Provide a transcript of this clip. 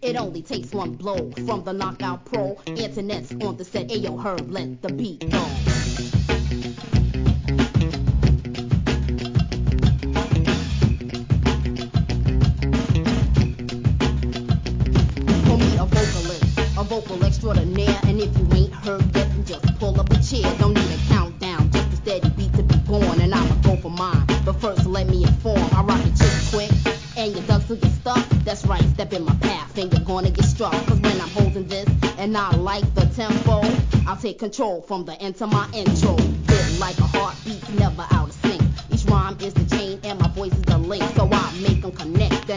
It only takes one blow from the knockout pro. Internet's on the set, ayo Herb, let the beat go. A vocal extraordinaire, and if you ain't heard yet, then just pull up a chair. Don't need a countdown, just a steady beat to be born, and I'ma go for mine. But first, let me inform, I rock your chick quick, and your ducks will get stuck. That's right, step in my path, and you're gonna get struck. Cause when I'm holding this, and I like the tempo, I'll take control from the end to my intro. Hit like a heartbeat, never out of sync. Each rhyme is the chain, and my voice is the link, so I make them connect.